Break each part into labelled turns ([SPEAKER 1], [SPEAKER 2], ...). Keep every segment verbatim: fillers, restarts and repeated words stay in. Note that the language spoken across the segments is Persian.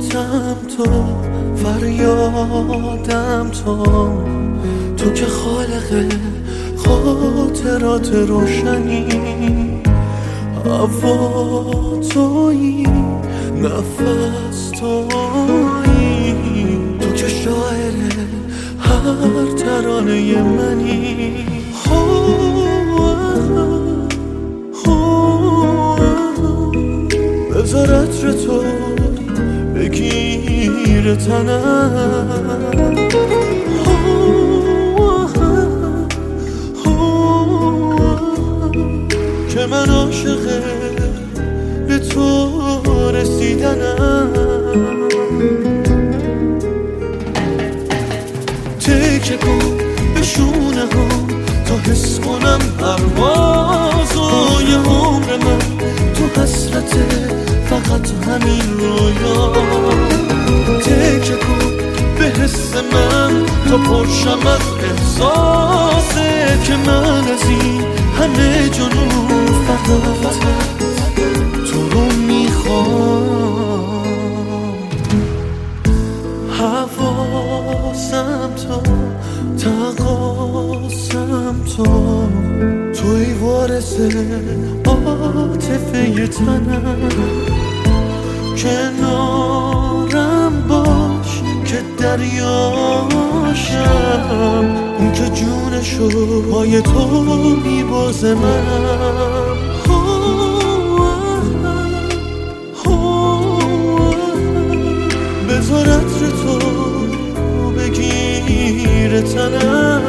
[SPEAKER 1] فریادم تو، فریادم تو، تو که خالق خاطرات روشنی، هوا تویی، نفس تویی، تو که شاعر هر ترانه منی. بذار عطر تو بگیر تنم، که من عاشق به تو رسیدنم. تکه کن به شونه ها تا حس کنم پروازای عمر من، تو حسرت فقط همین رویا. تکه کن به حس من تا پرشم از احساسه که من از این همه جنون فقط تو رو میخوام. حواسم تو، تقاسم تو، توی وارث عاطفه تنم. کنارم باش که دریاشم، اون که جونشو پای تو میبازه منم. بذار عطر تو بگیر تنم،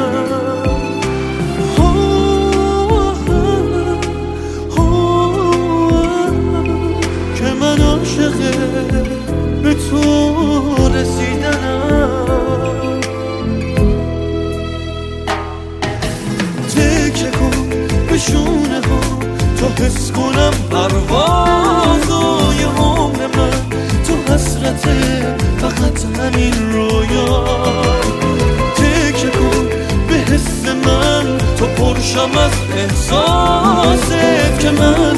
[SPEAKER 1] که من عاشق به تو رسیدنم. تکه کن به شونه ها تا حس کنم پروازای عمر من، تو حسرت فقط همین رویا. تکه کن به حس من تا پرشم از احساست که من